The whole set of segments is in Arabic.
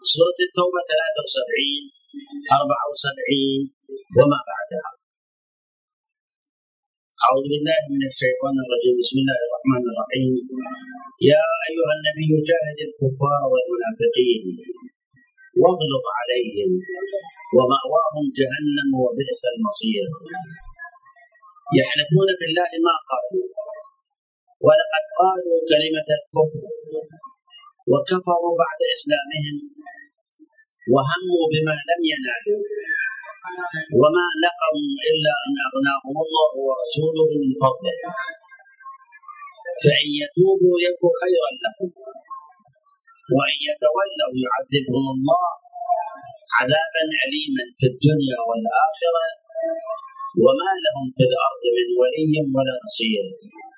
سورة التوبة 73 74 وما بعدها. أعوذ بالله من الشيطان الرجيم. بسم الله الرحمن الرحيم. يا أيها النبي جاهد الكفار والمنافقين واغلظ عليهم ومأواهم جهنم وبئس المصير. يحلفون بالله ما قالوا ولقد قالوا كلمة الكفر وكفروا بعد إسلامهم وهموا بما لم ينالوا وما نقموا إلا أن أغناهم الله ورسوله من فضله فإن يتوبوا يك خيرا لهم وإن يتولوا يعذبهم الله عذابا أليما في الدنيا والآخرة وما لهم في الأرض من ولي ولا نصير.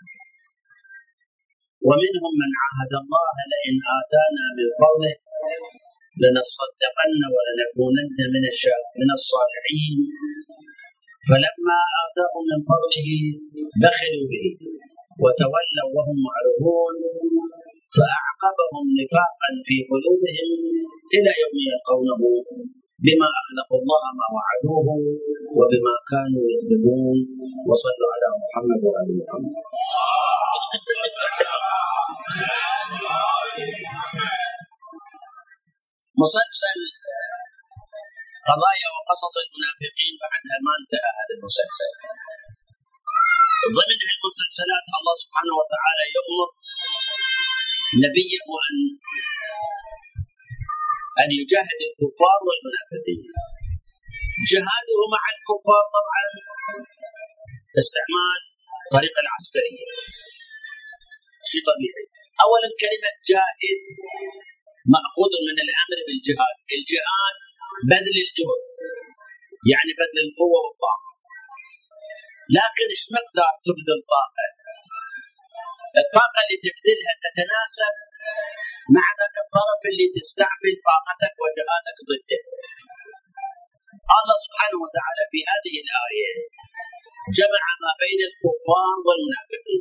ومنهم من عاهد الله لئن آتانا من فضله لنصدقن ولنكونن من الصالحين فلما آتاهم من فضله بخلوا به وتولوا وهم معرضون فأعقبهم نفاقا في قلوبهم إلى يوم يلقونه بما أخلقوا الله ما وعدوه وبما كانوا يكذبون. وصلوا على محمد وآل محمد. مسلسل قضايا وقصص المنافقين بعدها ما انتهى هذا المسلسل. ضمن المسلسلات الله سبحانه وتعالى يأمر نبيه أن يجاهد الكفار والمنافقين. جهاده مع الكفار طبعا استعمال الطريقة العسكرية، شيء طبيعي. أولا كلمة جاهد مأخوذ من الأمر بالجهاد. الجهاد بذل الجهد، يعني بذل القوة والطاقة. لكن ايش مقدار تبذل طاقة؟ الطاقة اللي تبذلها تتناسب مع ذاك الطرف اللي تستعمل طاقتك وجهادك ضده. الله سبحانه وتعالى في هذه الآية جمع ما بين الكفار والمنافقين.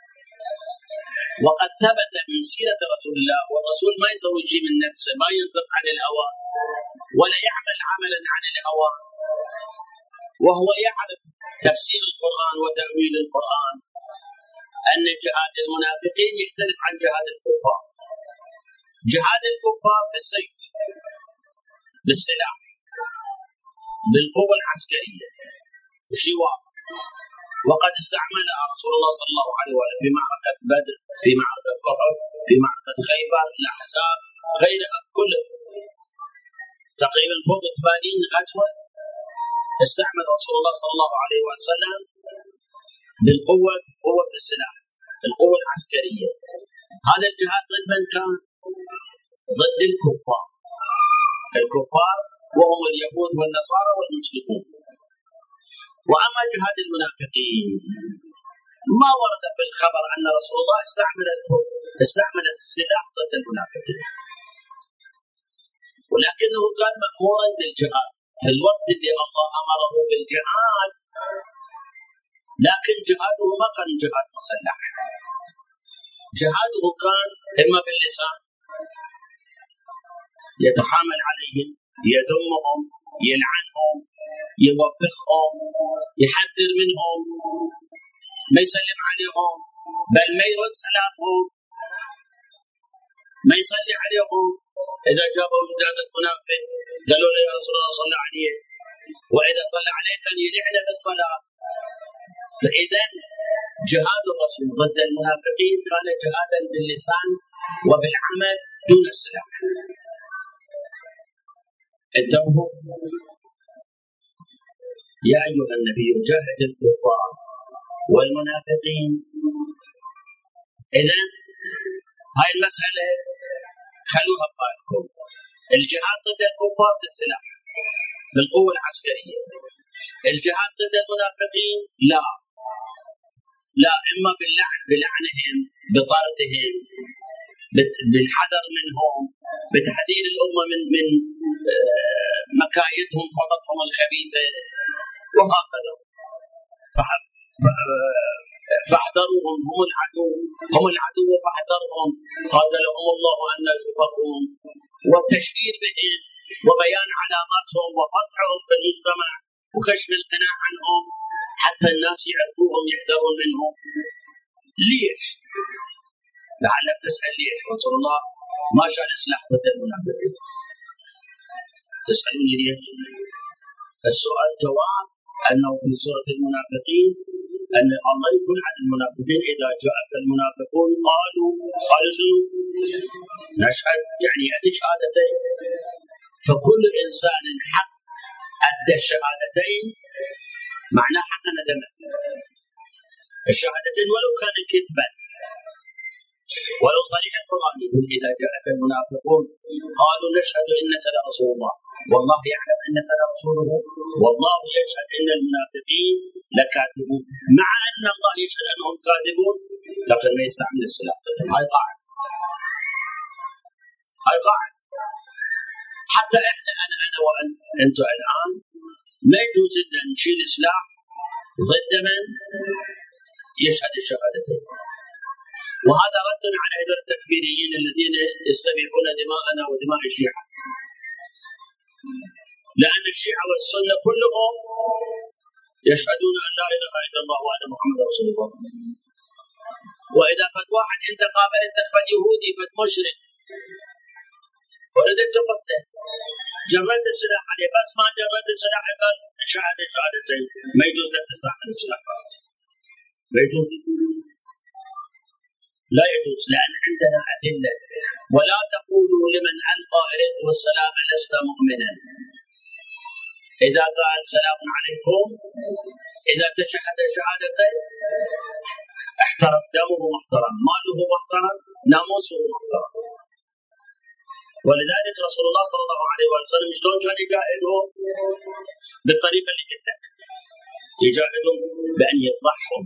وقد ثبت من سيرة رسول الله، والرسول ما يسوي شيء من نفسه، ما ينطق عن الهوى ولا يعمل عملا عن الهوى، وهو يعرف تفسير القرآن وتأويل القرآن، أن جهاد المنافقين يختلف عن جهاد الكفار. جهاد الكفار بالسيف، بالسلاح، بالقوة العسكرية، شيء واضح. وقد استعملها رسول الله صلى الله عليه وسلم في معركة بدر، في معركة أحد، في معركة خيبر، الأحزاب، غيرها كله. تقريبا فوق 80 غزوة استعمل رسول الله صلى الله عليه وسلم بالقوة، قوة السلاح، القوة العسكرية. هذا الجهاد ضد من كان؟ ضد الكفار. الكفار وهم اليهود والنصارى والمشركون. وأما جهاد المنافقين ما ورد في الخبر أن رسول الله استعمل السلاح ضد المنافقين، ولكنه كان مأمورا بالجهاد في الوقت اللي الله أمره بالجهاد. لكن جهاده ما كان جهاد مسلح، جهاده كان إما باللسان يتحامل عليهم، يذمهم، يلعنهم، يوبخهم، يحذر منهم، ما يسلم عليهم، بل ما يرد سلامهم، ما يصلي عليهم. إذا جابوا جنازة منافق قالوا له يا رسول الله صلى عليه، وإذا صلى عليه كان يلعن بالصلاة. فإذا جهاد الرسول ضد المنافقين كان جهادا باللسان وبالعمل دون السلاح. انتبهوا. يا أيها النبي جاهد الكفار والمنافقين. إذن هاي المسألة خلوها ببالكم. الجهاد ضد الكفار بالسلاح، بالقوة العسكرية. الجهاد ضد المنافقين لا، إما بلعنهم، بطردهم، بالحذر منهم، بتحذير الأمة من مكايدهم، خططهم الخبيثة، وهكذا. فاحذروهم، هم العدو فاحذرهم، قاتلهم الله أن يؤفكون. والتشهير بهم وبيان علاماتهم وفضحهم في المجتمع وكشف القناع عنهم حتى الناس يعرفوهم يحذرون منهم. ليش؟ لعلك تسأل ليش رسول الله ما شاء الإصلاح ضد المنافقين. تسألوني ليش؟ السؤال جواب أنه في سورة المنافقين أن الله يقول عن المنافقين إذا جاءك المنافقون قالوا شنو؟ نشهد يعني شهادتين. فكل إنسان حق أدى الشهادتين معناه حق ندمه. الشهادتين ولو كان كذبا ولو صريح القرآن يقول إذا جاءك المنافقون قالوا نشهد إنك لرسول الله والله يعلم أنك لرسوله والله يشهد إن المنافقين لكاذبون، مع أن الله يشهد أنهم كاذبون لكن ما يستعمل السلاح. هاي قاعدة حتى أنا وأنتم الآن ما يجوز أن نشيل سلاح ضد من يشهد الشهادتين. وهذا رد على هذول التكفيريين الذين يستبيحون دماءنا ودماء الشيعة، لأن الشيعة والسنة كلهم يشهدون أن لا إله إلا الله وأن محمد رسول الله. وإذا فد واحد أنت قابلتك فد يهودي فد مشرك وردت تقتله جريت السلاح عليه بس ما جريت السلاح قال شهادتين ما يجوز لك تستعمل السلاح، ما يجوز، لا يجوز، لأن عندنا أدلة. ولا تقولوا لمن ألقى إليكم السلام لست مؤمنا. إذا قال سلام عليكم إذا تشهد شهادتين احترم دمه محترم، ماله محترم، ناموسه محترم. ولذلك رسول الله صلى الله عليه وسلم شلون كان يجاهدهم؟ بالطريقة اللي قلتك، يجاهدهم بأن يفضحهم،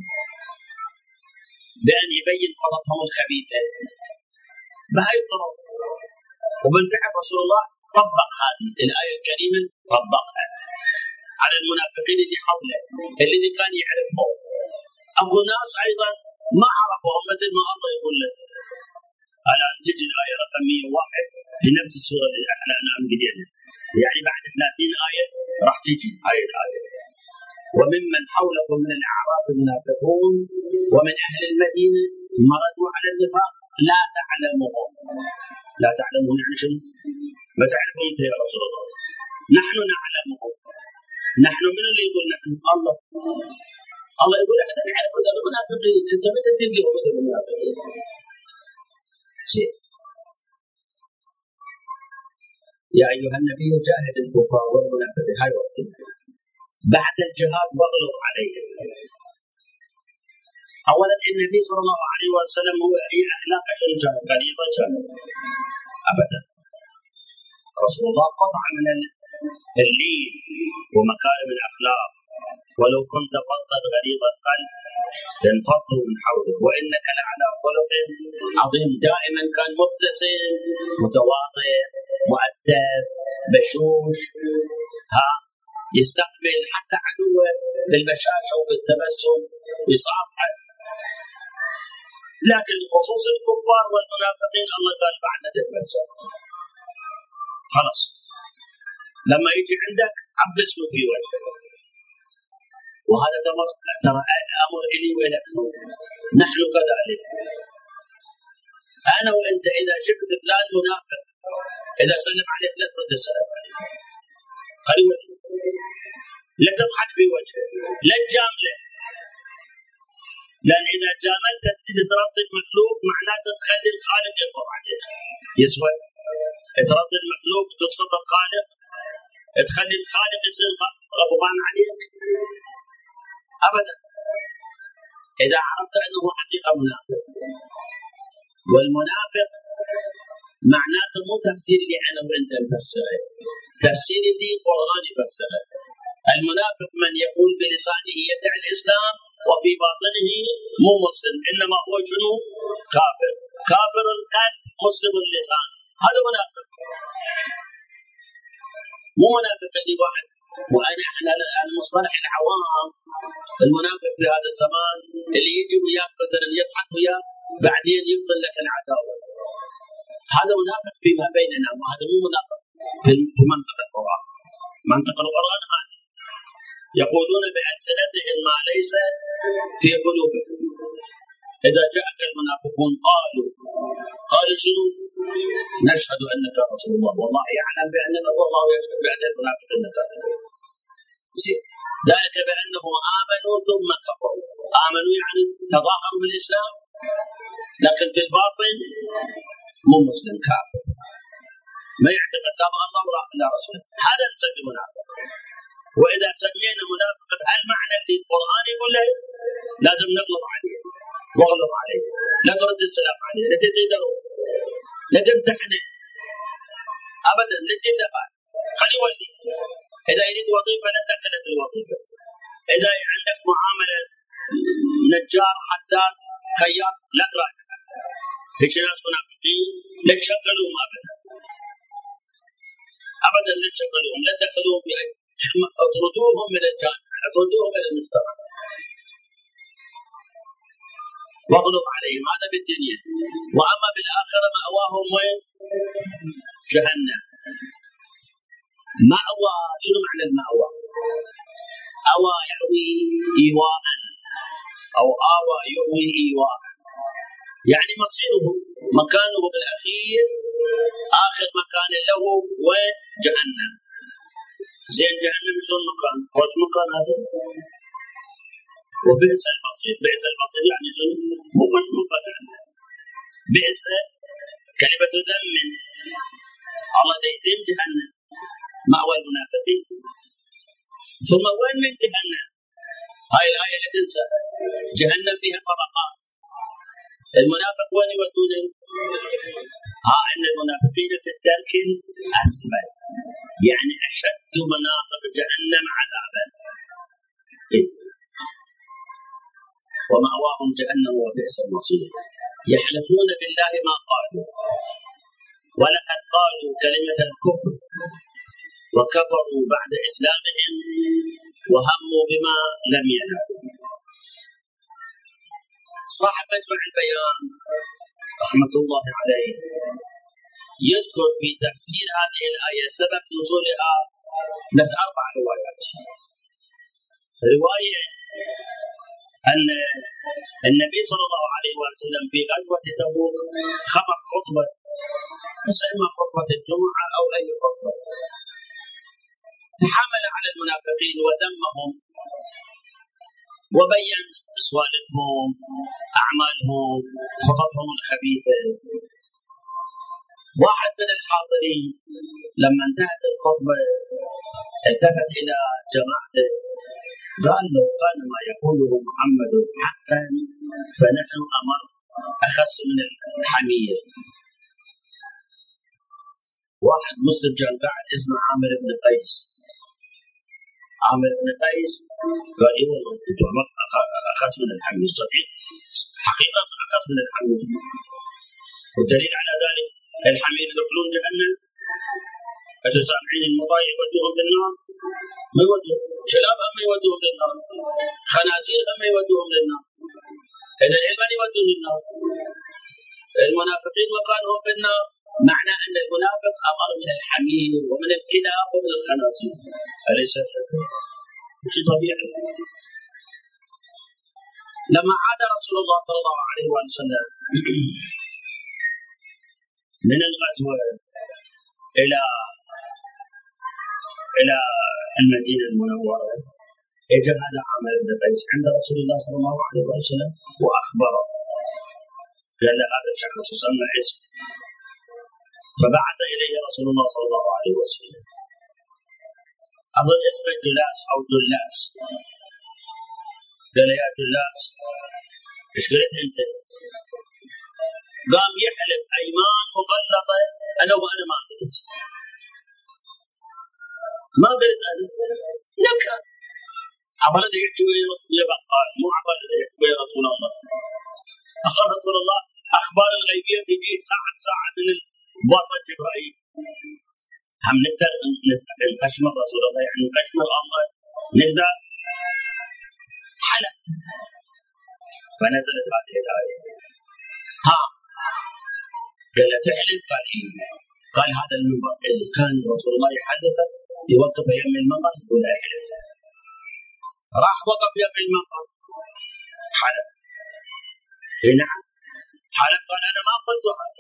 بأن يبين خططهم الخبيثة بهاي الطرق. وبالفعل رسول الله طبق هذه الآية الكريمة، طبقها على المنافقين اللي حوله الذي كان يعرفهم. أبو ناس أيضا ما عرفهم مثل ما الله يقول له على أن تجي الآية رقم 101 في نفس السورة اللي احنا الآن بدينا، يعني بعد 30 آية راح تجي هاي الآية. وممن حولكم من الأعراب منافقون ومن أهل المدينة مرضوا على النفاق لا تعلمهم. لا تعلمهم يعني شنو؟ ما تعرفهم أنت يا رسول الله، نحن نعلمهم. نحن من اللي يقول نحن؟ الله يقول احنا نعرف المنافقين. انت متى تلقيهم مثل المنافقين؟ يا أيها النبي جاهد الكفار والمنافقين. هاي وقت بعد الجهاد واغلظ عليهم. أولا النبي صلى الله عليه وسلم هي أخلاق شنو قريبة كانت؟ أبدا. رسول الله قطع من اللين ومكارم الأخلاق، ولو كنت فظا غليظ القلب لانفضوا من حولك وإنك لعلى خلق عظيم. دائما كان مبتسم متواضع مؤدب بشوش، يستقبل حتى عدوه بالبشاشة وبالتبسم يصافحه. لكن خصوص الكفار والمنافقين الله قال بعد تتبسم خلاص، لما يجي عندك عبس له في وجهه. وهذا ترى أمر إلي وإلك، نحن كذلك. أنا وأنت إذا شفت فلان منافق إذا سلم عليك لا ترد السلام عليه، خليه لا تضحك في وجهه، لا تجامله، لأن إذا جاملت تريد تردد مخلوق معناته تخلي الخالق يغضب عليك. يسوى تردد المخلوق تسقط الخالق، تخلي الخالق يصير غضبان عليك أبدا. إذا عرفت أنه حقيقة منافق. والمنافق معناته مو تفسير اللي أنا وأنت نفسره، تفسير اللي القرآن يفسره. المنافق من يقول بلسانه يدعي الإسلام وفي باطنه مو مسلم، إنما هو شنو؟ كافر. كافر القلب مسلم اللسان، هذا منافق. مو منافق اللي واحد. وأنا احنا المصطلح العوام المنافق في هذا الزمان اللي يجي وياك مثلا يضحك وياك بعدين يبطل لك العداوة، هذا منافق فيما بيننا، وهذا مو منافق في منطق القرآن. منطق القرآن هذا يقولون بألسنتهم ما ليس في قلوبهم. إذا جاءك المنافقون قالوا شنو؟ نشهد أنك رسول الله، والله يعلم بأنك، والله يشهد بأن المنافقين كاذبون. ذلك بأنهم آمنوا ثم كفروا. آمنوا يعني تظاهروا بالإسلام، لكن في الباطن مو مسلم، كافر، ما يعتقد لا الله ولا رسوله. هذا نسميه منافق. وإذا سمينا منافق هالمعنى اللي القرآن يقول لازم نغلط عليه واغلط عليه، لا ترد السلام عليه، لا تديره، لا تمتحنه ابدا، لا تدفع، خليه يولي. اذا يريد وظيفه لا تدخله في الوظيفه. اذا عندك معامله نجار حداد خياط لا تراجعه. هيك ناس منافقين لا تشغلوهم ابدا ابدا، لا تشغلوهم، لا تدخلوهم في اي، اطردوهم من الجامعه، اطردوهم من المجتمع، واغلظ عليهم. هذا بالدنيا. واما بالاخره ماواهم وين؟ جهنم. مأوى، شنو معنى المأوى؟ أوى يأوي إيواء، أو آوى يؤوي إيواء، يعني مصيره، مكانه بالأخير، آخر مكان له وين؟ جهنم. زين جهنم شلون مكان؟ خوش مكان هذا. وبئس المصير، بئس المصير يعني شنو؟ مو خوش مكان يعني. بئس كلمة ذم، الله يذم جهنم، مأوى المنافقين. ثم وين من جهنم؟ هاي الآية لا تنسى، جهنم فيها طبقات. المنافق وين يودونه؟ إن المنافقين في الدرك الأسفل، يعني أشد مناطق جهنم عذابا. ومأواهم جهنم وبئس المصير. يحلفون بالله ما قالوا، ولقد قالوا كلمة الكفر وكفروا بعد إسلامهم وهموا بما لم ينالوا. صاحب مجمع البيان رحمة الله عليه يذكر في تفسير هذه الآية سبب نزولها 4 روايات. رواية أن النبي صلى الله عليه وسلم في غزوة تبوك خطب خطبة، تسمى خطبة الجمعة أو أي خطبة، تحامل على المنافقين وذمهم وبين سوالفهم، أعمالهم، خططهم الخبيثة. واحد من الحاضرين لما انتهت الخطبة التفت إلى جماعته قال له: كان ما يقوله محمد حقا فنحن أمر أخس من الحمير. واحد مسلم كان قاعد اسمه عامر بن قيس. عامر بن قيس قال: اي والله انتم اخس من الحمير، صديق حقيقه اخس من الحمير. والدليل على ذلك الحمير يدخلون جهنم. انتم سامعين المضايق يودوهم للنار؟ ما يودوهم. كلاب هم يودوهم للنار، خنازير هم يودوهم للنار. اذا من يودون للنار؟ المنافقين مكانهم في النار. معنى ان المنافق امر من الحمير ومن الكلاب ومن الخنازير، اليس الشكل؟ شيء طبيعي. لما عاد رسول الله صلى الله عليه وسلم من الغزوه الى المدينه المنوره، اجى هذا عامر بن قيس عند رسول الله صلى الله عليه وسلم واخبره، قال له: هذا الشخص سمى اسم. فبعث اليه رسول الله صلى الله عليه وسلم، اظن اسمه جلاس او جلاس. قال: يا جلاس ايش قلت انت؟ قام يحلف ايمان مغلظه: انا ما قلت، ما قلت انا. لك عبالة يحكي ويا بقال، مو عبالة يحكي ويا رسول الله. رسول الله اخبار الغيبيه تجي ساعه من الوسط جبرائيل. هم نقدر نكشمر رسول الله، يعني نكشمر الله، نقدر حلف. فنزلت هذه الآية. قال له تحلف؟ قال إيه. قال هذا المنبر اللي كان رسول الله يحلفه يوقف يم المنبر يقول لا يحلف. راح وقف يم المنبر حلف. نعم حلف. قال أنا ما قلت هذا.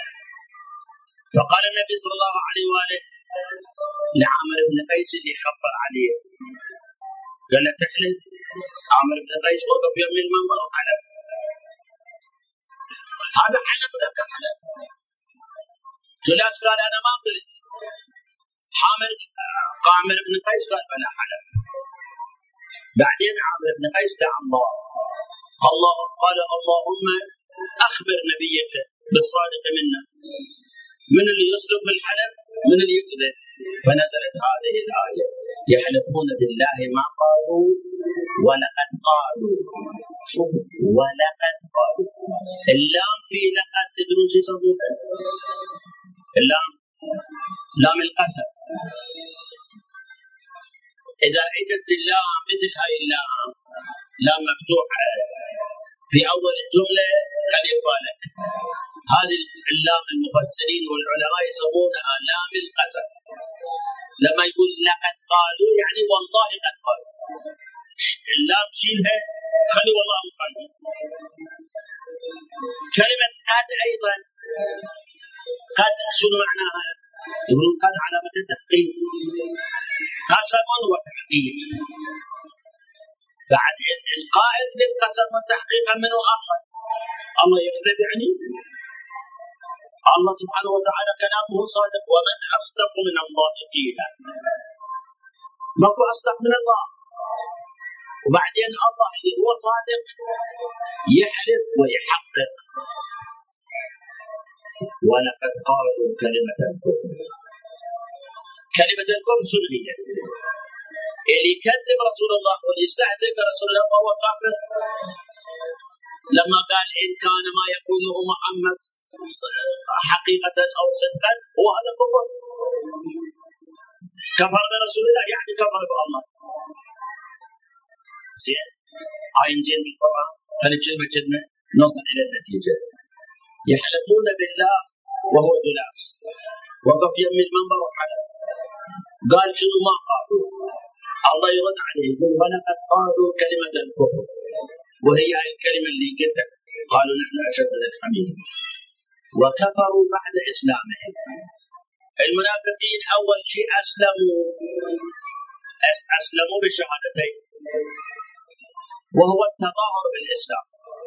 فقال النبي صلى الله عليه وآله لعامر بن قيس اللي خبر عليه، قال له تحلف؟ عامر بن قيس وقف يم المنبر وحلف. هذا حلف ذاك حلف. جلاس قال أنا ما قلت. عامر بن قيس قال بلا حلف. بعدين عامر بن قيس دعا الله قال اللهم أخبر نبيك بالصادق منا، من اللي يصدق بالحلف من اللي يكذب. فنزلت هذه الآية يحلفون بالله ما قالوا ولقد قالوا. شوف ولقد قالوا، اللام في لقد تدرون شو يسمونها؟ اللام لام القسم. إذا أتت اللام مثل هاي اللام، لام مفتوحة في أول الجملة قد يقالك، هذه اللام المفسرين والعلماء يسمونها لام القسم. لما يقول لقد قالوا يعني والله قد قالوا. اللام شيلها خلي والله مقالوا. كلمة قد أيضا، قد شنو معناها؟ يقولون قد علامة التحقيق، قسم وتحقيق. بعد القائل للقسم والتحقيق منه الله يخلف يعني. الله سبحانه وتعالى كلامه صادق، ومن أصدق من الله قيلا. ماكو أصدق من الله. وبعدين الله اللي هو صادق يحلف ويحقق. ولقد قالوا كلمة الكفر. كلمة الكفر شنو هي؟ اللي يكذب رسول الله ويستهزئ برسول الله وهو كافر. لما قال إن كان ما يقوله محمد حقيقة أو صدقا هو هذا كفر. كفر برسول الله يعني كفر بالله. زين هاي نجي بالقرآن خلي كلمة نوصل إلى النتيجة. يحلفون بالله وهو جلاس، وقف يم المنبر وحلف. قال شنو ما قالوا؟ الله يرد عليه يقول ولقد قالوا كلمة الكفر، وهي الكلمة اللي قلت قالوا نحن أشد من الحميد، وكفروا بعد إسلامهم. المنافقين أول شيء أسلموا بالشهادتين، وهو التظاهر بالإسلام.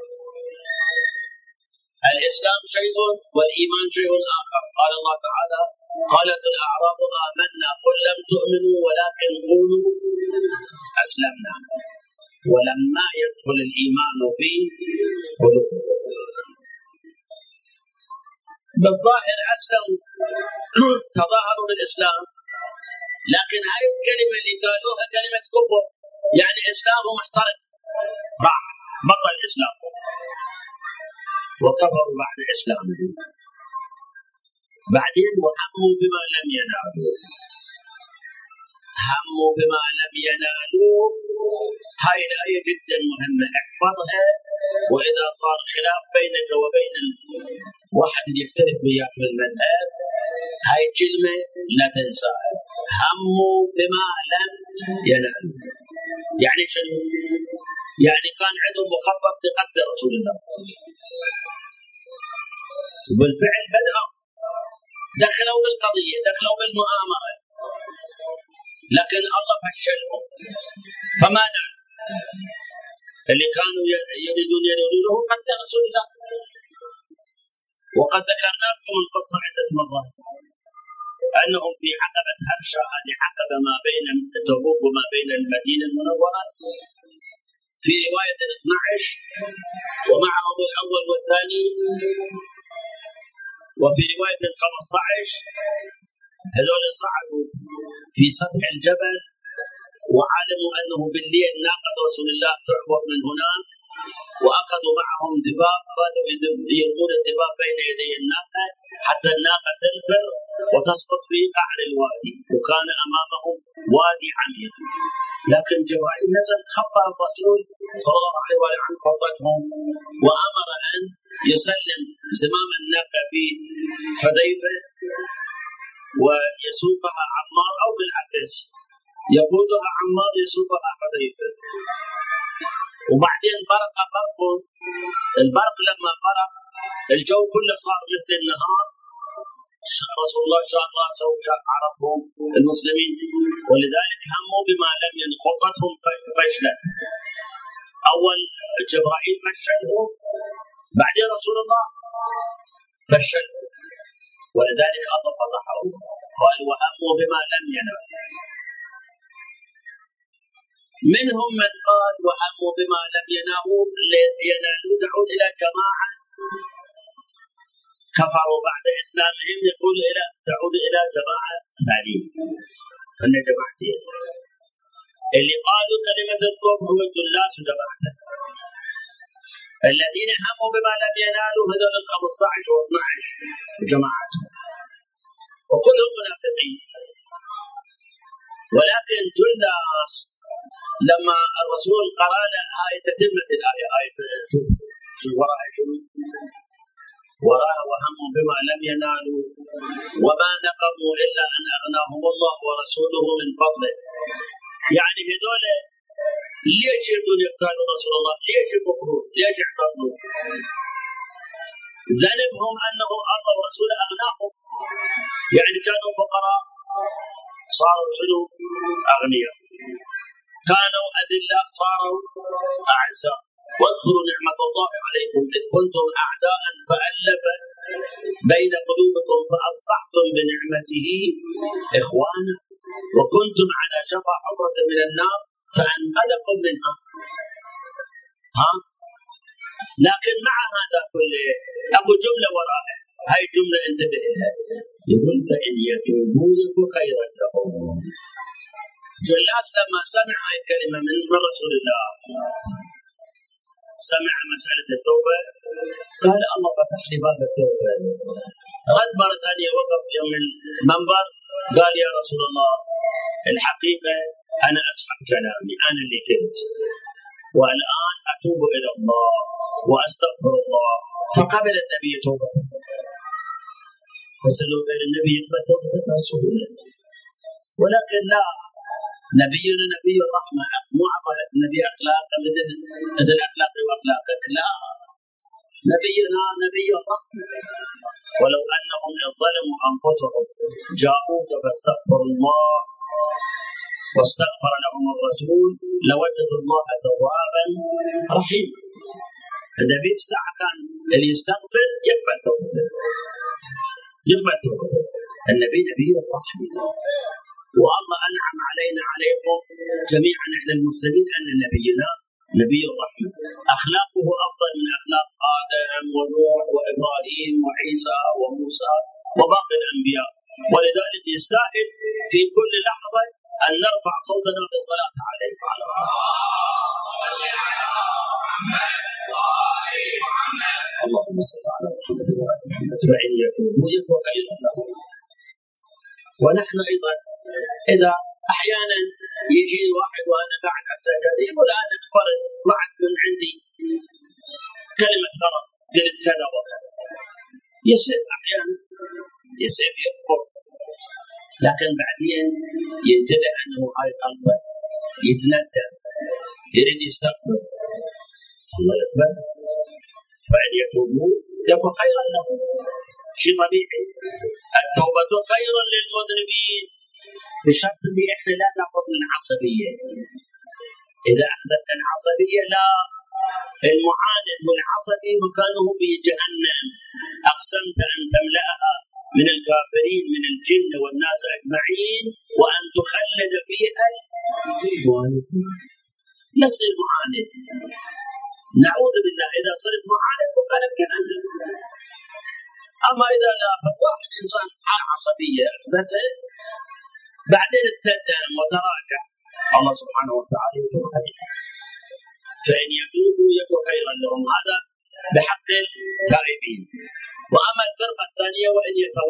الإسلام شيء والإيمان شيء آخر. قال الله تعالى قالت الأعراب آمنا قل لم تؤمنوا ولكن قولوا أسلمنا ولما يدخل الإيمان في قلوبكم. بالظاهر أسلموا تظاهروا بالإسلام، لكن هاي الكلمة اللي قالوها كلمة كفر، يعني إسلامه محترق راح بطل الإسلام. وكفروا بعد إسلامهم. بعدين وهموا بما لم ينالوا. هموا بما لم ينالوا. هاي الآية جدا مهمة، احفظها. وإذا صار خلاف بينك وبين واحد يختلف وياك في المذهب، هاي الكلمة لا تنساها. هموا بما لم ينالوا يعني شنو؟ يعني كان عندهم مخطط لقتل رسول الله، وبالفعل بدأوا دخلوا بالقضية، دخلوا بالمؤامرة، لكن الله فشلهم. فما نال اللي كانوا يريدون ينالونه قتل رسول الله. وقد ذكرنا لكم القصة عدة مرات أنهم في عقبة هرشة، هذه عقبة ما بين تبوك وما بين المدينة المنورة، في رواية 12 ومعهم الأول والثاني، وفي رواية 15 هذول صعدوا في سطح الجبل وعلموا أنه بالليل ناقة رسول الله تعبر من هناك، وأخذوا معهم دباب، أرادوا يرمون الدباب بين يدي الناقة حتى الناقة تنفر وتسقط في قعر الوادي، وكان أمامهم وادي عميق. لكن جبرائيل نزل خبر الرسول صلى الله عليه وسلم عن خطتهم، وأمر أن يسلم زمام الناقة بيد حذيفة ويسوقها عمار، أو بالعكس يقودها عمار يسوقها حذيفة. وبعدين برق برق، البرق لما برق الجو كله صار مثل النهار. رسول الله شاق راسه وشاق عرفهم المسلمين، ولذلك هموا بما لم ينخطتهم فشلت. أول جبرائيل فشلهم، بعدين رسول الله فشلهم، ولذلك الله فضحهم. قال وهموا بما لم ينالوا. منهم من قال وهموا بما لم ينالوا تعود إلى جماعة كفروا بعد إسلامهم، يقول تعود إلى جماعة ثانية. أن جماعتين اللي قالوا كلمة الكفر هو الجلاس وجماعته، الذين هموا بما لم ينالوا هذول 15 و 12 جماعتهم، وكلهم منافقين. ولكن جلاس لما الرسول قرأ له آية تتمة الآية، آية شو وراها، شو وراها وهموا بما لم ينالوا وما نقموا إلا أن أغناهم الله ورسوله من فضله. يعني هذول ليش يريدون يقتلوا رسول الله؟ ليش يكفرون؟ ليش يعترضون؟ ذنبهم أنهم الله ورسوله أغناهم، يعني كانوا فقراء صاروا شنو؟ أغنياء، كانوا أذلاء صاروا أعزاء. واذكروا نعمة الله عليكم إذ كنتم أعداء فألف بين قلوبكم فأصبحتم بنعمته إخوانا وكنتم على شفا حفرة من النار فأنقذكم منها. لكن مع هذا كله أبو جملة وراءه، هاي جملة انتبه لها، يقول فإن يتوبوا يك خيرا لهم. جلاس لما سمع هاي الكلمة من رسول الله، سمع مسألة التوبة، قال الله فتح لي باب التوبة. رد مرة ثانية وقف يوم المنبر قال يا رسول الله الحقيقة أنا أسحب كلامي، أنا اللي كنت، والآن أتوب إلى الله وأستغفر الله. فقبل النبي توبته، فسألوا غير النبي يقبل توبته سهولة، ولكن لا، نبينا نبي الرحمة، مو عملت نبي أخلاق مثل أخلاقي وأخلاقك، لا، نبينا نبي الرحمة. ولو أنهم ظلموا أنفسهم جاءوك فاستغفروا الله واستغفر لهم الرسول لوجدوا الله توابا رحيما. النبي بساعة كان اللي يستغفر يقبل توبته، يقبل توبته. النبي نبي الرحمة، والله أنعم علينا عليكم جميعا نحن المسلمين أن نبينا نبي الرحمة، أخلاقه أفضل من أخلاق آدم ونوح وإبراهيم وعيسى وموسى وباقي الأنبياء. ولذلك يستاهل في كل لحظة أن نرفع صوتنا بالصلاة عليه. اللهم صل على محمد وعلى محمد فإن يتوبوا يك خيرا لهم. ونحن أيضا إذا أحيانا يجي واحد وأنا قاعد على السجادة يقول أنا فرد واحد من عندي كلمة غلط قلت كذا وكذا، يصير أحيانا يصير يكفر، لكن بعدين ينتبه أنه هاي قلبه يتندم يريد يستغفر، الله يقبل. فإن يتوبوا يكون خيرا لهم، شيء طبيعي. التوبة خير للمذنبين بشرط اللي احنا لا ناخذ من عصبية. إذا أخذت العصبية لا، المعاند والعصبي مكانه في جهنم، أقسمت أن تملأها من الكافرين من الجن والناس أجمعين وأن تخلد فيها يصير معاند. نعوذ بالله إذا صرت معاند وقالت جهنم. أما إذا لا، فواحد إنسان عصبية بعدين تندم وتراجع، الله سبحانه وتعالى يقول عليه فإن يتوبوا يكن خيرا لهم، هذا بحق التائبين. وأما الفرقة الثانية وإن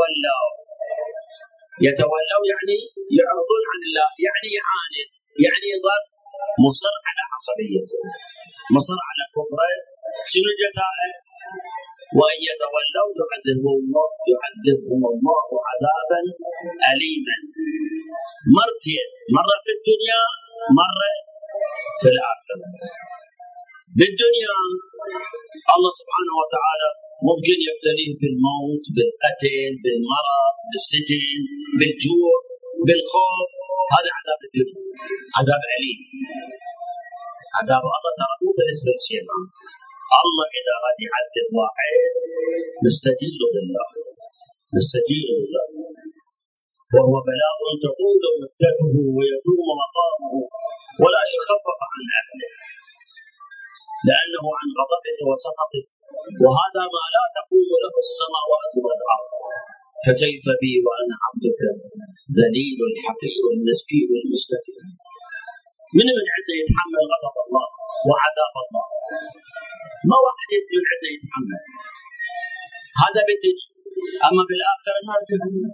يتولوا يعني يعرضون عن الله، يعني يعاند، يعني يظل مصر على عصبيته، مصر على كفره. شنو جزاءه؟ وإن يتولوا يعذبهم الله عذابا أليما. مرتين، مرة في الدنيا، مرة في الآخرة. بالدنيا الله سبحانه وتعالى ممكن يبتليه بالموت، بالقتل، بالمرض، بالسجن، بالجوع، بالخوف. هذا عذاب الدنيا، عذاب أليم. عذاب الله ترى مو بالنسبة للشيء. الله إذا أراد يعذب واحد نستجيل بالله، نستجيل بالله، وهو بلاء تطول مدته ويدوم مقامه ولا يخفف عن أهله، لأنه عن غضبه وسخطه، وهذا ما لا تقوم له السماوات والأرض. فكيف بي وأنا عبدك ذليل الحقير المسكين المستفيد؟ من عنده يتحمل غضب الله وعذاب الله؟ ما واحد من عنده يتحمل. هذا بالدنيا. أما بالآخرة نار جهنم،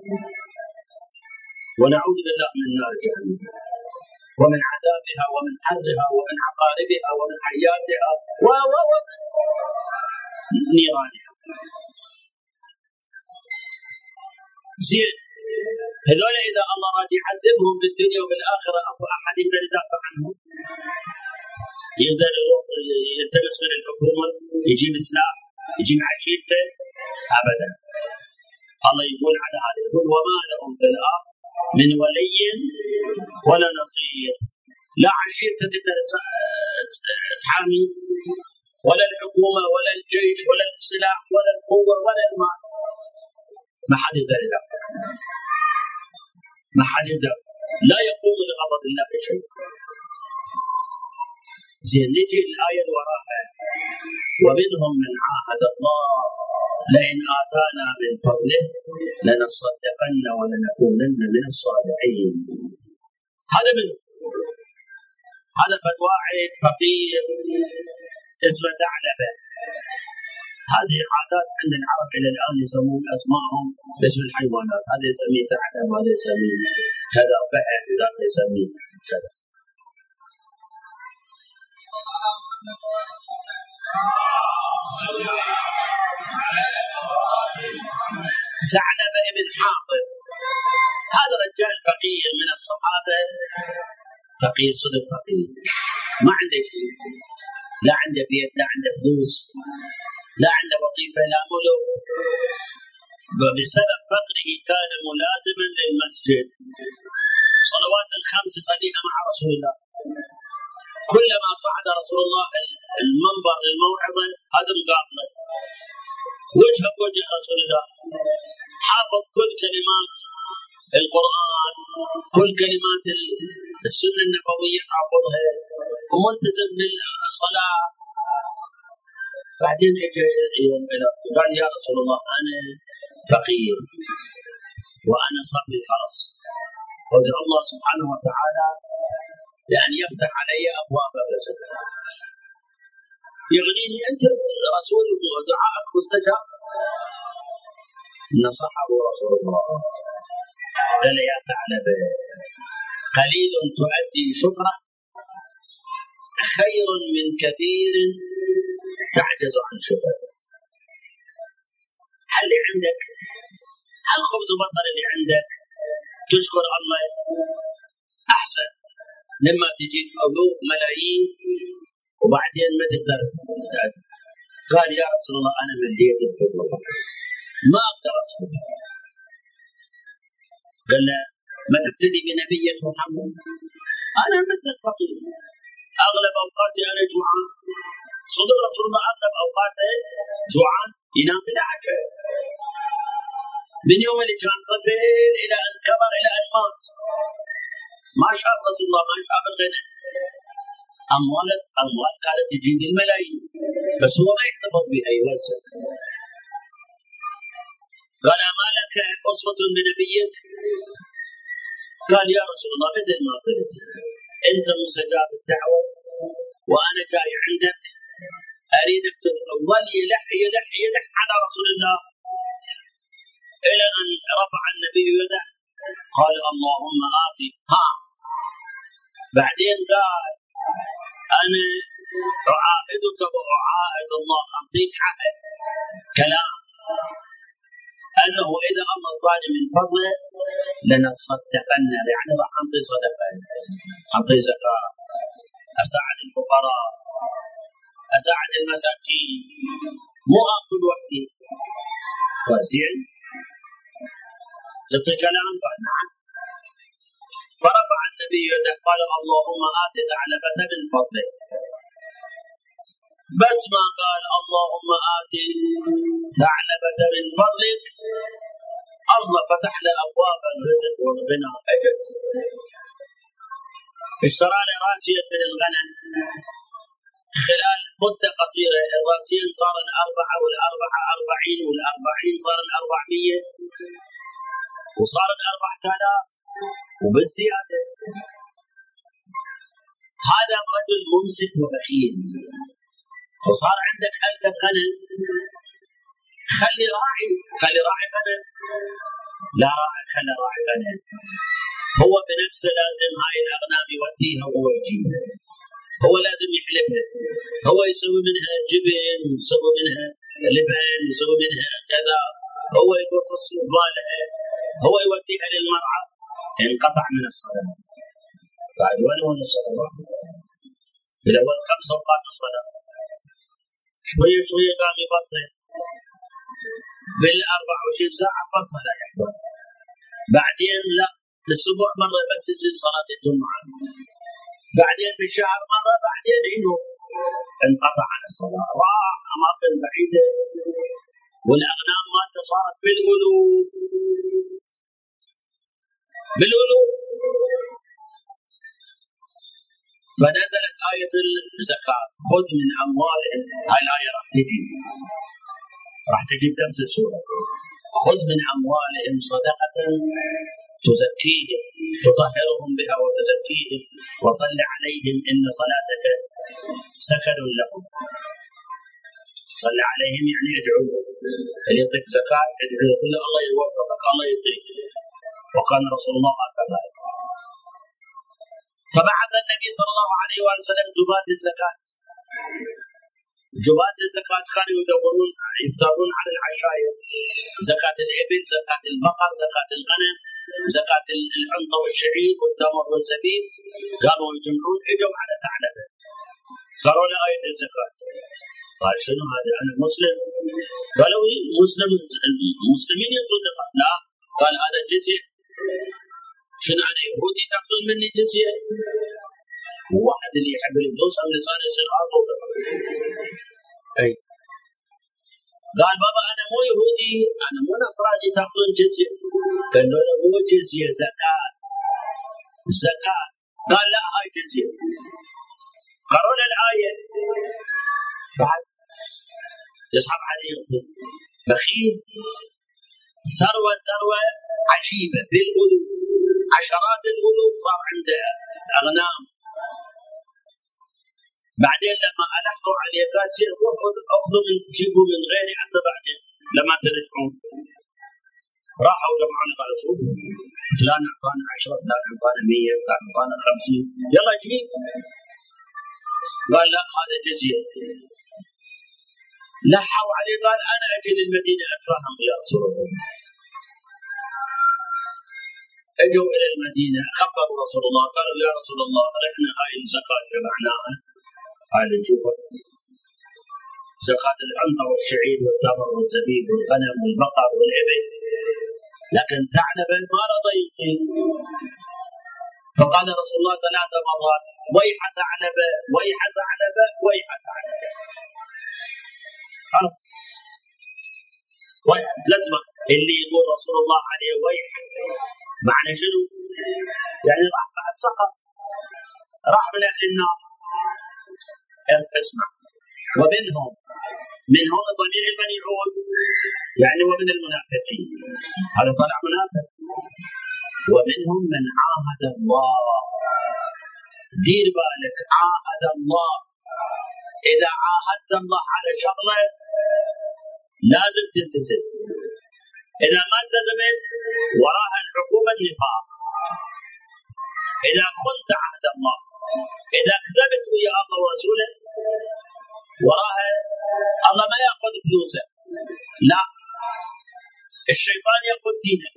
ونعوذ بالله من نار جهنم ومن عذابها ومن حرها ومن عقاربها ومن حياتها ونيرانها. زين، هذول إذا الله راد يعذبهم بالدنيا وبالآخرة أكو أحد يقدر يدافع عنهم؟ يقدر يروح يلتمس من الحكومة، يجيب سلاح، يجيب عشيرته؟ أبدا. الله يقول على هذا، يقول وما لهم في الأرض من ولي ولا نصير. لا عشيرته تقدر تحامي، ولا الحكومة ولا الجيش ولا السلاح ولا القوة ولا المال. ما حد يقدر يدافع، ما حد يقدر، لا يقوم لغضب الله بشيء. زين، نجي الآية وراها، ومنهم من عاهد الله لئن آتانا من فضله لنصدقن ولنكونن من الصالحين. هذا من هذا واحد فقير اسمه ثعلبة. هذه عادات عند العرب إلى الآن، يسمون أسمائهم باسم الحيوانات. هذا يسميه ثعلب، هذا يسميه كذا فهد، هذا يسميه كذا. ثعلبة ابن حاطب هذا رجال فقير من الصحابة، فقير صدق فقير، ما عنده شيء، لا عنده بيت، لا عنده فلوس، لا عنده وظيفة، لا ملك. وبسبب فقره كان ملازما للمسجد، صلوات الخمس يصليها مع رسول الله. كلما صعد رسول الله المنبر للموعظة هذا مقابله، وجهه بوجه رسول الله، حافظ كل كلمات القرآن، كل كلمات السنة النبوية حافظها، وملتزم بالصلاة. بعدين اجى يوم قال يا رسول الله أنا فقير وأنا صبي خلاص، وادعو الله سبحانه وتعالى لأن يفتح علي أبواب الرزق، يغنيني أنت رسول ودعاءك مستجاب. نصحه رسول الله قال يا ثعلبة قليل تؤدي شكره خير من كثير تعجز عن شكره. هل اللي عندك، هل خبز وبصل اللي عندك تشكر الله أحسن لما تجيك ألوف ملايين وبعدين ما تقدر تتعد. قال يا رسول الله أنا مليت الفضل ما أقدر أصبر. قال له ما تبتدي بنبيك محمد؟ أنا مثلك فقير، أغلب أوقاتي أنا جوعان. صدق رسول الله أغلب أوقاته جوعان، ينام بلا عشاء من يوم اللي كان طفل إلى أن كبر إلى أن مات. ما شاف رسول الله، ما شاف الغنى. أموال كانت تجيب الملايين بس هو ما يحتفظ بها، يوزع. قال أما لك أسوة بنبيك؟ قال يا رسول الله مثل ما قلت أنت مستجاب الدعوة وأنا جاي عندك أريدك تظل يلح يلح يلح على رسول الله إلى أن رفع النبي يده قال اللهم آتي بعدين قال أنا أعاهدك وأعاهد الله، أعطيك عهد كلام أنه إذا الله أعطاني من فضله لنصدقن، يعني راح أعطي صدقة، أعطي زكاة، أساعد الفقراء، أساعد المساكين، مو آكل وحدي. وزين تعطي كلام؟ قال نعم. فرفع النبي يده قال اللهم آت ثعلبة من فضلك، بس ما قال اللهم آت ثعلبة من فضلك الله فتح له أبواب الرزق والغنى. أجد اشترى له راسية من الغنم، خلال مدة قصيرة الراسين صار 4 والأربعة 40 والأربعين صار 400 وصار 4000 وبالزيادة. هذا رجل ممسك وبخيل، وصار عندك حلقة غنم، خلي راعي غنم، لا راعي خلي راعي غنم، هو بنفسه لازم هاي الأغنام يوديها وهو يجيبها، هو لازم يحلبها، هو يسوي منها جبن ويسوي منها لبن ويسوي منها كذا، هو يقصص مالها، هو يوديها للمرعى. انقطع من الصلاة بعد وين الصلاة؟ بالأول 5 أوقات الصلاة، شوية قام يبطل، بال24 ساعة بطل يحضر، بعدين لا، بالأسبوع مرة بس يصير صلاة الجمعة، بعدين بالشهر مرة، بعدين إنه انقطع عن الصلاة، راح أماكن بعيدة، والأغنام مالته صارت بالألوف. فنزلت آية الزكاة خذ من أموالهم، هاي الآية راح تجي بنفس السورة، خذ من أموالهم صدقة تزكيهم تطهرهم بها وتزكيهم وصل عليهم إن صلاتك سكن لهم. صل عليهم يعني ادعو لهم، اللي يعطيك زكاة ادعو له، قل الله يوفقك الله يعطيك، وكان رسول الله كذلك. فبعث النبي صلى الله عليه وسلم جباة الزكاة كانوا يفترون على العشائر، زكاة الإبل، زكاة البقر، زكاة الغنم، زكاة الحنطة والشعير والتمر والزبيب، قالوا يجمعون، اجوا على ثعلبة قالوا له آية الزكاة، قال شنو هذا أنا مسلم؟ قالوا المسلمين يقولون زكاة، لا، قال هذا جزية. شنو أنا يهودي تأخذون مني جزية؟ واحد اللي يحب الفلوس أم لسان يصير أرضه. أي قال بابا أنا مو يهودي، أنا مو نصراني تأخذون جزية. قالوا له مو جزية، زكاة. قال لا هاي جزية. قرأوا له الآية، بعد يصعب عليه بخيل، ثروة عجيبة بالألوف، عشرات الألوف صار عنده أغنام. بعدين لما ألحقوا عليه قال روحوا أخذوا من جيبوا من غيري حتى بعدين لما ترجعون. راحوا جمعوا قالوا شوف فلان أعطانا 10، فلان أعطانا 100، فلان أعطانا 50، يلا جيب. قال لا هذا جزية. لحوا عليه قال أنا أجي للمدينة أتفاهم يا رسول الله. أجوا إلى المدينة خبروا رسول الله، قالوا يا رسول الله احنا هاي الزكاة جمعناها، هاي نشوفها زكاة الحنطة والشعير والتمر والزبيب والغنم والبقر والإبل، لكن ثعلبة ما رضى يعطي. فقال رسول الله 3 مرات ويح ثعلبة ويح ثعلبة ويح ثعلبة. لازم اللي يقول رسول الله عليه ويح معنى شنو؟ يعني راح بعد سقط، راح من أهل النار. اسمع، ومنهم ضمير من يعود يعني ومن المنافقين، هذا طلع منافق. ومنهم من عاهد الله، دير بالك عاهد الله، إذا عاهدت الله على شغلة لازم تلتزم، إذا ما التزمت وراها العقوبة النفاق. إذا خنت عهد الله، إذا كذبت ويا الله ورسوله وراها الله ما يأخذ فلوسه، لا، الشيطان يأخذ دينك،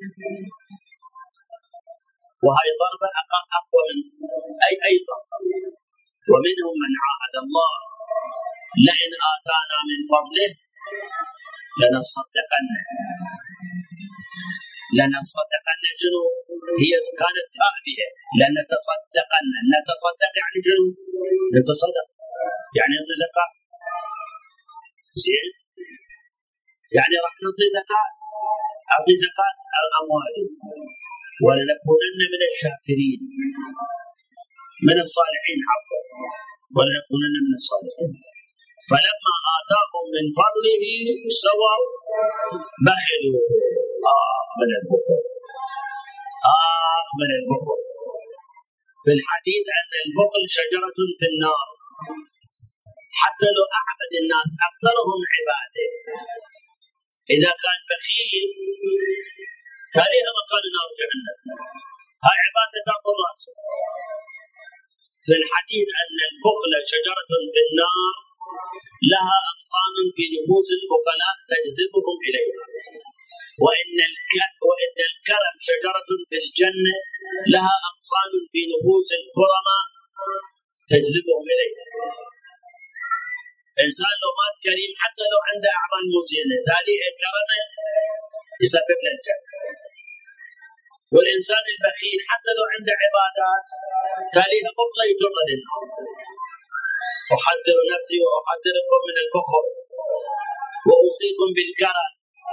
وهي ضربة أقوى من أي ضربة. ومنهم من عاهد الله لئن آتانا من فضله لنصدقن شنو؟ هي كانت تابعة، لنتصدقن، نتصدق يعني شنو؟ نتصدق يعني انت زكاة، زين، يعني راح نعطي زكاة، أعطي زكاة الأموال، ولنكونن من الشاكرين، من الصالحين حقا، ولنكونن من الصالحين. فلما آتاهم من فضله سووا بخلوا. من البخل. في الحديث أن البخل شجرة في النار، حتى لو أعبد الناس أكثرهم عبادة، إذا كان بخيل تاريخ مكان نار جهنم، هاي عبادة تأكل راسه. في الحديث أن البخل شجرة في النار لها أغصان في نفوس البخلاء تجذبهم إليها، وإن الكرم شجرة في الجنة لها أغصان في نفوس الكرماء تجذبهم إليها. إنسان لو مات كريم حتى لو عنده أعمال مزينة تاليه كرمه يسبب له الجنة، والإنسان البخيل حتى لو عنده عبادات تاليه بخله يجر للنار. أحذر نفسي وأحذركم من البخل وأوصيكم بالكرم.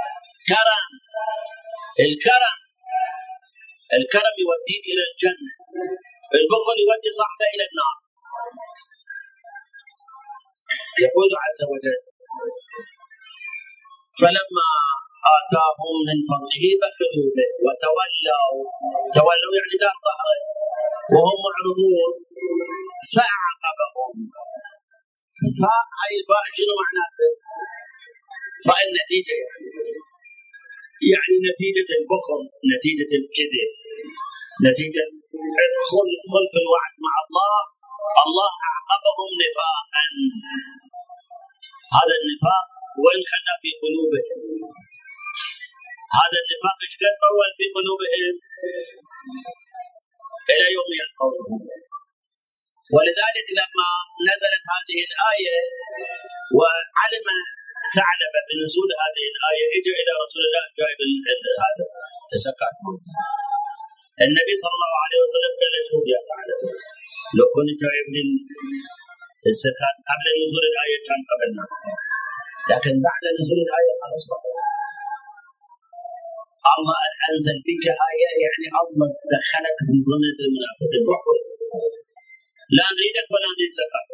الكرم يوديك إلى الجنة، البخل يودي صاحبه إلى النار. يقول عز وجل فلما آتاهم من فضله بخلوا به وتولوا يعني دار ظهره وهم معرضون فأعقبهم. فهي الفاء شنو معناته؟ فالنتيجة يعني نتيجة البخل، نتيجة الكذب، نتيجة خلف الوعد مع الله أعقبهم نفاقا. هذا النفاق وين خلى في قلوبهم؟ هذا النفاق ايش قد طول في قلوبهم إلى يوم يلقونه. ولذلك لما نزلت هذه الآية وعلم ثعلبة بنزول هذه الآية اجى إلى رسول الله جايب هذا الزكاة. النبي صلى الله عليه وسلم قال شوف يا ثعلبة، لو كنت جايب لي الزكاة قبل نزول الآية كان قبلنا، لكن بعد نزول الآية خلاص الله أنزل بك آية، يعني الله دخلك في ظلمة المنافقين. لا نريدك ولا نريد زكاة.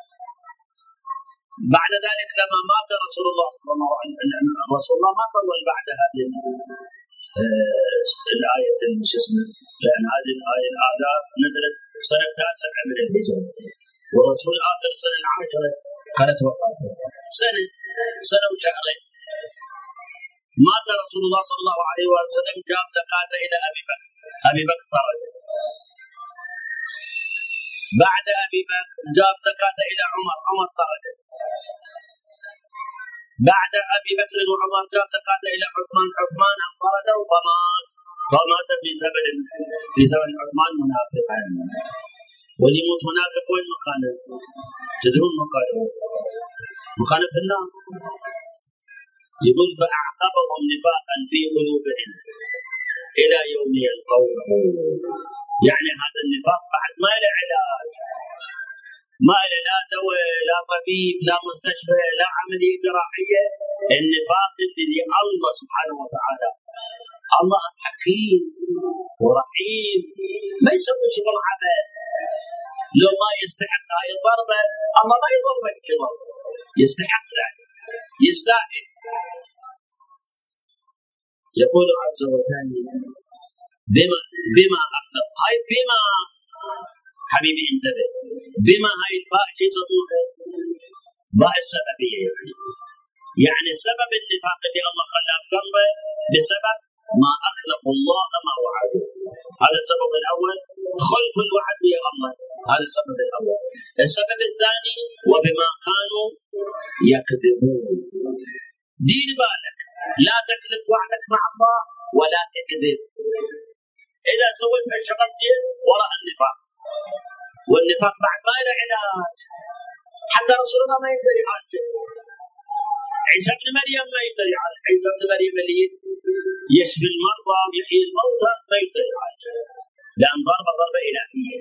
بعد ذلك لما مات رسول الله صلى الله عليه وسلم، رسول الله ما طول بعد هذه الآية لأن هذه الآية الآداب نزلت سنة 9 من الهجرة، والرسول آخر سنة 10 كانت وفاته، سنة وشهرين. مات رسول الله صلى الله عليه وسلم، جاب زكاة إلى أبي بكر طرده. بعد أبي بكر جاب زكاة إلى عمر طرده. بعد أبي بكر وعمر جاب زكاة إلى عثمان طرده فمات في زمن عثمان منافقا. واللي يموت منافق وين مكانه؟ تدرون مكانه؟ مكانه في النار. يقول فأعقبهم نفاقا في قلوبهم إلى يوم يلقونه. يعني هذا النفاق بعد ما له علاج، ما له لا دواء لا طبيب لا مستشفى لا عملية جراحية. النفاق الذي الله سبحانه وتعالى، الله حكيم ورحيم، ما يسوي شغل عبث. لو ما يستحق هاي الضربة الله ما يضربك كذا، يستحق ذلك، يستاهل. يقول عز وجل بما أقدر. هاي بما حبيبي انتبه، بما هاي الباء شيء تطلقه باء السببية، يعني سبب النفاق اللي الله خلاه بقلبه بسبب ما أخلق الله ما وعده. هذا السبب الأول، خلف الوعد يا الله، هذا السبب الأول. السبب الثاني وبما كانوا يكذبون. دير بالك لا تخلف وعدك مع الله ولا تكذب. إذا سويت هالشغلتين وراء النفاق، والنفاق بعد ما له علاج، حتى رسول الله ما يقدر يعالجه. عيسى بن مريم ما يقدر يعالج، عيسى بن مريم اللي يشفي المرضى ويحيي الموتى ما يقدر يعالجه، لأن ضربة إلهية.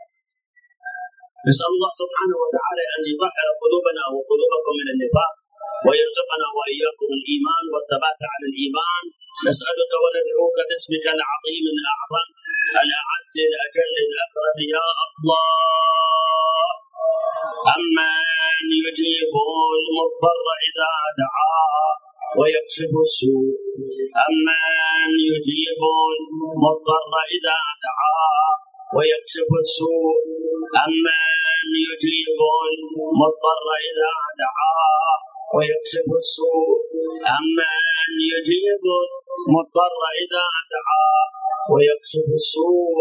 نسأل الله سبحانه وتعالى أن يطهر قلوبنا وقلوبكم من النفاق، ويرزقنا وإياكم الإيمان والثبات على الإيمان. نسألك وندعوك باسمك العظيم الأعظم الأعز الأجل الأكرم يا الله. أمن يجيب المضطر إذا دعاه ويكشف السوء، أمن يجيب المضطر إذا دعاه ويكشف السوء، أمن يجيب المضطر إذا دعاه ويكشف السوء، أمن يجيب المضطر إذا دعاه ويكشف السوء،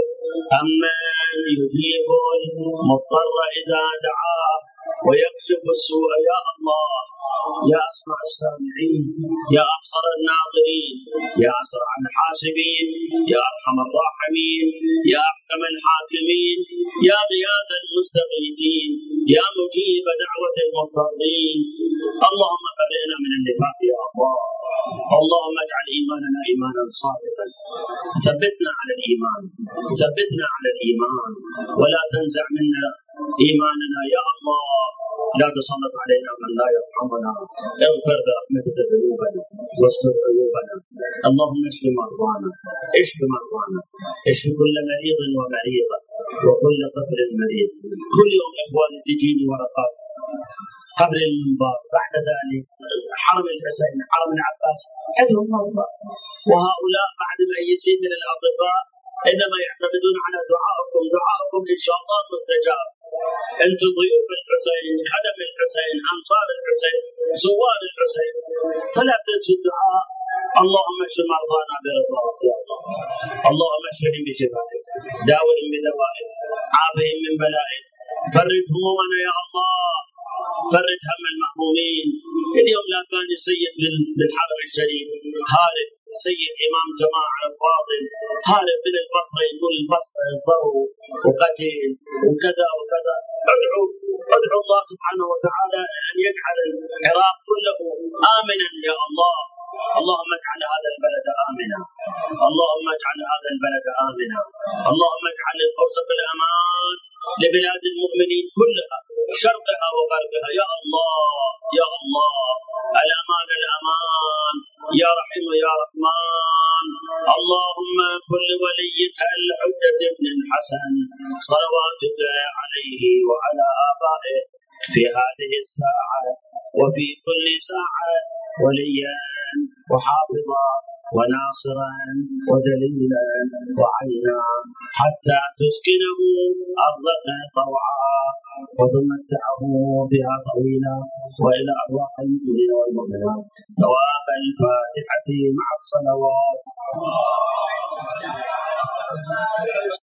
أمن يجيب المضطر إذا دعاه ويكشف السوء. يا الله، يا أسمع السامعين، يا أبصر الناظرين، يا أسرع الحاسبين، يا أرحم الراحمين، يا أحكم الحاكمين، يا غياث المستغيثين، يا مجيب دعوة المضطرين. اللهم برئنا من النفاق يا الله. اللهم اجعل إيماننا إيمانا صادقا، ثبتنا على الإيمان، ثبتنا على الإيمان، ولا تنزع منا إيماننا يا الله. لا تسلط علينا من لا يرحمنا. اغفر برحمتك ذنوبنا واستر عيوبنا. اللهم اشف مرضانا، اشف مرضانا، اشف كل مريض ومريضة وكل طفل مريض. كل يوم إخواني تجيني ورقات قبل المنبر، بعد ذلك حرم الحسين، حرم العباس، عندهم مرضى، وهؤلاء بعد ميسين من الأطباء إنما يعتمدون على دعائكم. دعائكم إن شاء الله مستجاب. أنتم ضيوف الحسين، خدم الحسين، أنصار الحسين، زوار الحسين، فلا تنسوا الدعاء. اللهم اشف مرضانا برضاك يا الله. اللهم اشفهم بشفائك، داوهم بدوائك، عافهم من بلائك، فرج همومنا يا الله، فرج هم المهمومين. اليوم لا كان السيد بالحرم الشريف هارب، سيد إمام جماعة الفاضل هارب من البصرة، يقول البصرة ضرب وقتل وكذا وكذا. ادعو الله سبحانه وتعالى أن يجعل العراق كله آمنا يا الله. اللهم اجعل هذا البلد آمنا، اللهم اجعل هذا البلد آمنا، اللهم اجعل ارزق الأمان لبلاد المؤمنين كلها، شرقها وغربها يا الله. يا الله، الأمان الأمان يا رحيم يا رحمن. اللهم كل وليك الحجة بن الحسن صلواتك عليه وعلى آبائه في هذه الساعة وفي كل ساعة وليا وحافظا وناصرا ودليلا وعينا، حتى تسكنه أرضك طوعا وتمتعه فيها طويلا، وإلى أرواح المؤمنين والمؤمنات ثواب الفاتحة مع الصلوات.